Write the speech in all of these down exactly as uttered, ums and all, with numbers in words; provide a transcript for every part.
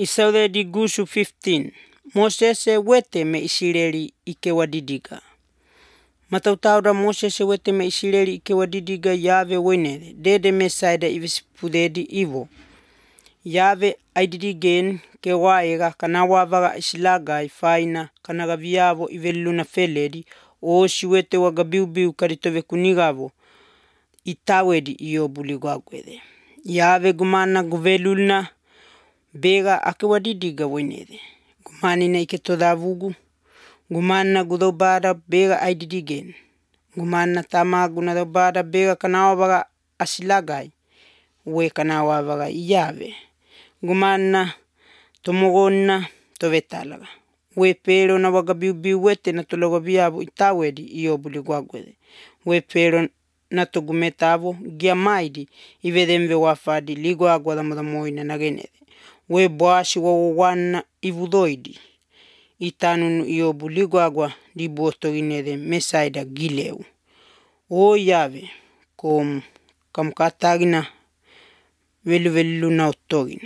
Isaure di gusu fifteen. Mosese wete me Israeli ike wadidiga. Matautaura Mosese wete me Israeli ike wadidiga Yave wenere. Dede me saida ivispudedi ivo. Yave aididigen ke waega kana wavaga isilagai faina kana gaviavo iveluna feledi o siwete wagabiubiu karitove kunigavo itawedi iyo buligwagwede. Yave gumana guvelulna bega ake wadidiga wenere. Gumanina ike todavugu. Gumana gudobada bega aididigen. Gumana tamagu na dobada bega kana wavaga asilagai. We kana wavaga Yave. Gumana tomogona tovetalaga. We pero na wagabiubiu wete na tologaviavo itawedi iyo buligwagwede. We pero na togumetavo giamaidi ivedemve wafadi ligwagwada modamoina nagenede. We boasi wawana ivudoidi. Itanunu iyo buligwagwa di botoginede mesaida gileu. O Yave kom kamkatagina velu velu na otogina.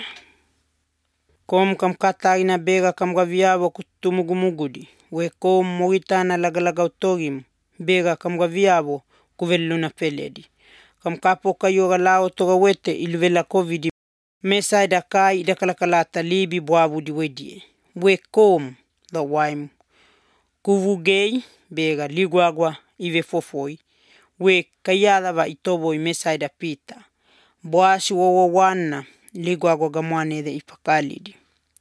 Kom kamkatagina bega kamgaviavo kutumugumugudi. We kom mogitana lagalaga otogim bega kamgaviavo kuvelu na peledi. Kamkapoka yoga lao toga wete ilvela covid mesaida kai idakalakalata libi buavu di wedie. We kom the waim kuvugei bega ligwagwa ive fofoi. We kayadava itoboi mesaida pita. Boasi wawana ligwagwa gamwanede ipakalidi.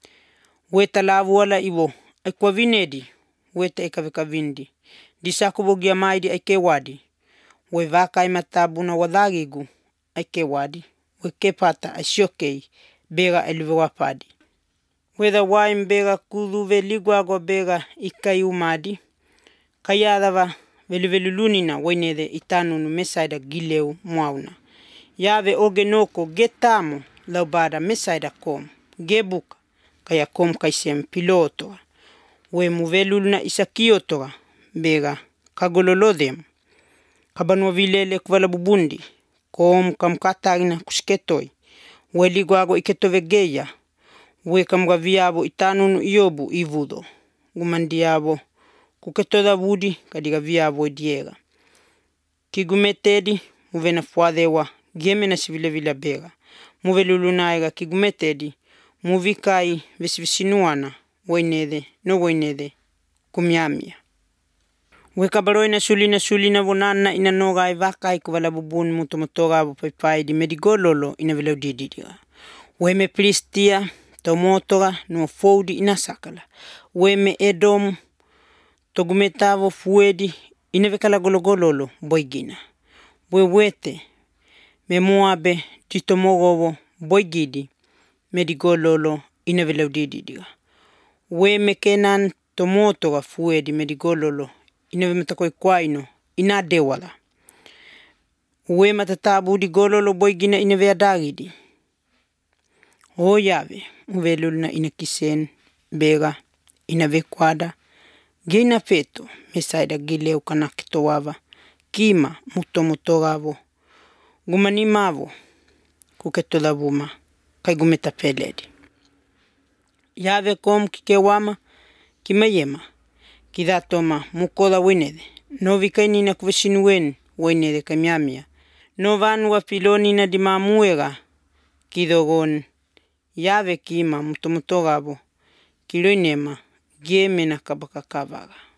We talavu wala ivo aikwa vinedi. Weta ekaveka vindi. Disakubo giamaidi aike wadi. We vaka imatabuna wadagigu aike wadi. We kepata asiokei bega elve wapadi. We the waim bega kuduve ligwagwa bega ikai umadi. Kayadava velivelulunina wenede itanunu mesaida gileu muauna. Yave oge noko getamo laubada mesaida kom. Gebuka kaya kom kaisem piloto. We muvelulna isakiotoga bega kagololodem. Kabanwa vilele kuvala bubundi. Kom kamkatagina kusketoi. We ligwago iketovegeya. We kamgaviavo itanunu iyobu ivudo. Gumandiavo kuketoda budi kadiga viavo diega. Kigumetedi muvena fuadewa gemena sivile vila bega. Muvelulunaiga kigumetedi muvikai vesivisinuana wenede no wenede kumiamia. We kabaroina sulina sulina vonana ina nogai vakai kuvala bubun mutomotoga bupaipai di medigololo ina velo didiga. We me Plistia tomotoga no foudi ina sakala. We me Edom togumetavo fuedi ina vekala gologololo boigina. We wete me Moabe titomogovo boigidi medigololo ina velo didiga. We me Kenan tomotoga fuedi medigololo ina vemetakoi kwaino ina dewala. We matatabu di gololo boigina ina veadagidi. O Yave uvelulna ina kisen bega ina vekwada. Gina feto mesaida gileu kanakitowava. Kima mutomotogavo. Gumanimavo kuketodavuma kai gumeta peledi. Yave kom kikewama kimayema. Kidatoma mukoda wenede. No vikainina kuvesinuwen wenede kamiamia. No vanua pilonina di mamuega. Kidogon. Yave kima mutomotogavo. Kiloinema. Giemena kabakakavaga.